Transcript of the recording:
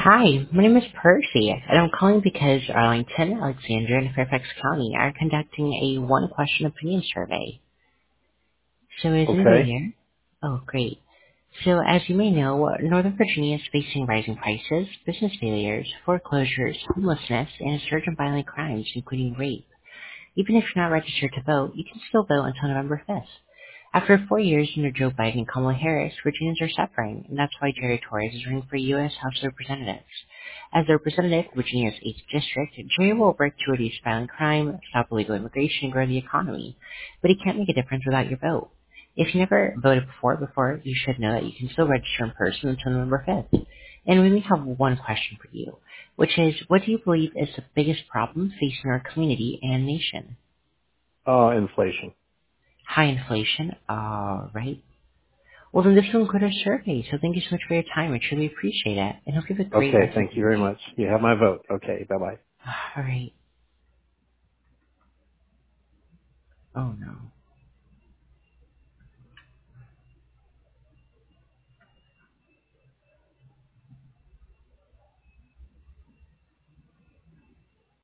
Hi, my name is Percy, and I'm calling because Arlington, Alexandria, and Fairfax County are conducting a one-question opinion survey. So is anybody Okay. there? Oh, great. So as you may know, Northern Virginia is facing rising prices, business failures, foreclosures, homelessness, and a surge in violent crimes, including rape. Even if you're not registered to vote, you can still vote until November 5th. After 4 years under Joe Biden and Kamala Harris, Virginians are suffering, and that's why Jerry Torres is running for U.S. House of Representatives. As a representative of Virginia's 8th District, Jerry will work to reduce violent crime, stop illegal immigration, and grow the economy. But he can't make a difference without your vote. If you never voted before, you should know that you can still register in person until November 5th. And we only have one question for you, which is, what do you believe is the biggest problem facing our community and nation? Inflation. High inflation? All right. Well, then this will conclude our survey, so thank you so much for your time. I truly appreciate it. And hope you have a great Okay. rest of Thank you your very day. much. You have my vote. Okay. Bye-bye. All right. Oh, no.